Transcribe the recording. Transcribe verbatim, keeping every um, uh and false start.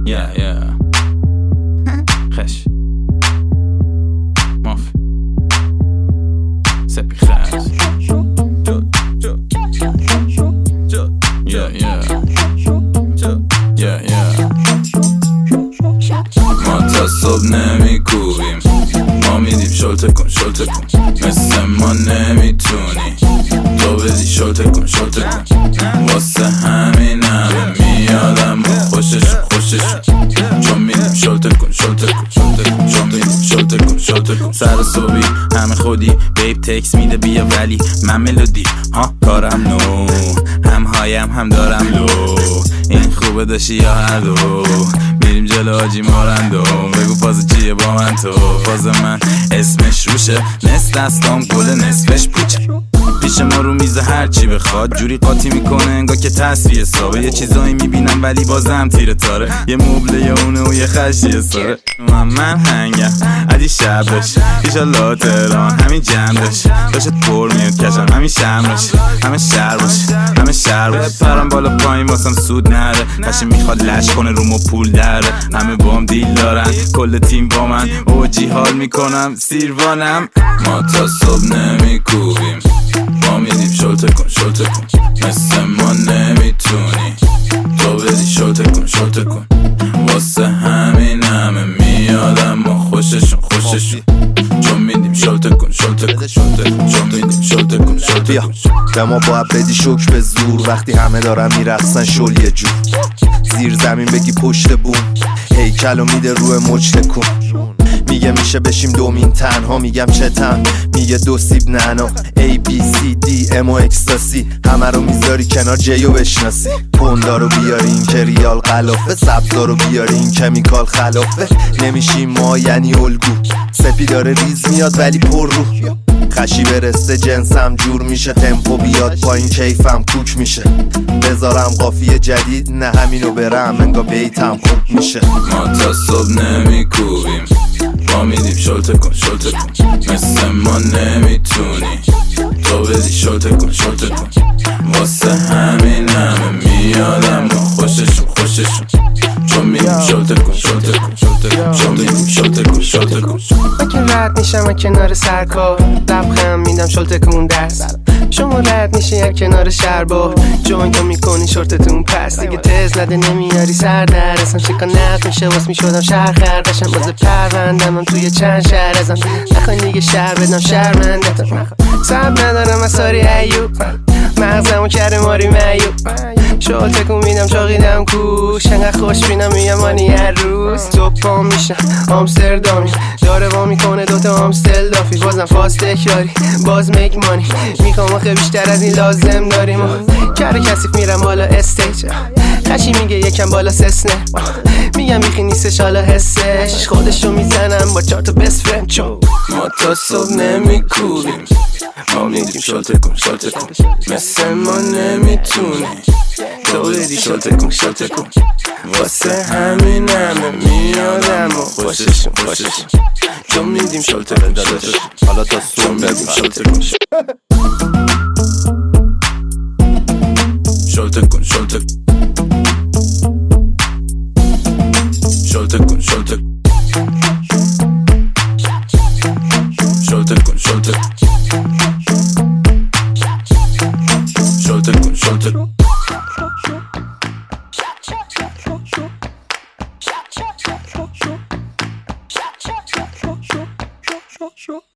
Yeah, yeah. خش ماف سپی خش Yeah, yeah. Yeah, yeah. ما تا صبح نمی کوبیم، ما میدیم شلته کن شلته کن، مثل ما نمیتونی تو بدی شلته کن شلته کن. واسه همین همه میادم و خوششون خوششون، چون میدیم شلته کن شلته کن شلته کن، چون میدیم شلته کن شلته کن. سر صبحی همه خودی بیب تکس میده بیا، ولی من ملودی ها کارم نو، هم هایم هم دارم لو. این خوبه داشتی یا هر دو، میریم جلو آجی مارندوم. بگو فاز چیه با من تو، فاز من اسمش روشه، نصف دستام گل نصفش پوچه. پیش ما رو میزه هر چی بخواد جوری قاطی میکنه انگار که تصفیه حسابه. یه چیزایی میبینم ولی بازم تیره تاره، یه مبله یه اونه و یه خشی ساره. من من هنگم عدی شب داشت ایشالله تهران همین جمع داشت، داشت پر میاد کشم همین شمرش، همه شهر باش همه شهر باش. پرم بالا پایین واسم سود نره، قشنگ میخواد لش کنه رومو پول دره. همه بام دیل دارن کل تیم با من، اوجی حال میکنم سیروانم. ما تا صبح نمیکوبیم، ما میدیم شلته کن شلته کن، مثل ما نمیتونی تو بدی شلته کن شلته کن. واسه همین همه میادم و خوششون خوششون، چون میدیم شلته کن شلته کن شلته کن، چون میدیم شلته کن شلته کن. به ما باید بدی شکر به زور، وقتی همه دارن میرقصن شل یه جور. زیر زمین بگی پشت بوم، هیکلو میده روی مچ تکون. میگه میشه بشیم دومین تنها، میگم چتم میگه دو سیب نعنا. A B C D M و اکستاسی، همه رو میذاری کنار جیو بشناسی. پوندا رو بیاری این که ریال غلافه، سبزا رو بیاری این کمیکال خلافه. نمیشیم ما یعنی الگو، سپی داره ریز میاد ولی پر رو. خشی برسته جنسم جور میشه، تمپو بیاد پایین کیفم کوک میشه. بذارم قافیه جدید نه همینو برم انگا بیتم خوب میشه. ما تا صبح نمیکوبیم، ما میدیم شلته کن شلته کن، مثل ما نمیتونی تو بدی شلته کن شلته کن. واسه همین همه میادم و خوششون خوششون، چون میدیم شلته کن شلته کن شلته کن، چون میدیم شلته کن شلته کن. من که رد میشم کنار سرکار، لبخند میدم شلته کن دست. شما رد میشی یا کنار شربار، جوینتو میکنی شورتتون پس. دیگه تز نده نمیاری سر در اسم شکا نق میشه واس میشدم شهر خردشم. باز پروندم توی چند شهر ازم، نخواین دیگه شهر بدم شهرمندتم. سب ندارم از ساری ایوب، مغزمو کرده ماری میوب. شلته کن میدم چاقیدم کوش، انقدر خوش بینم میگم مانی هر روز. تو پا میشم آمستردامی، داره وا میکنه دوتا آمستل دافی. بازم فاست تکراری باز میک مانی، میخوام آخه بیشتر از این لازم داریم. کار کسیف میرم بالا استیج، خشی میگه یکم بالا سسنه. میگم میخی نیستش حالا حسش، خودشو میزنم با چهار تا بست فرند. چون ما تا صبح نمیکوبیم، ما میدیم شلته کن شلته کن، مثل ما نمیتونی تو بدی شلته کن شلته کن. واسه همین همه میادم و خوششون خوششون، چون میدیم شلته کن شلته کن. حالا تا صبح میدیم شلته کن شلته کن شلته شلته کن شلته شلته کن شلته شلته کن شلته کن.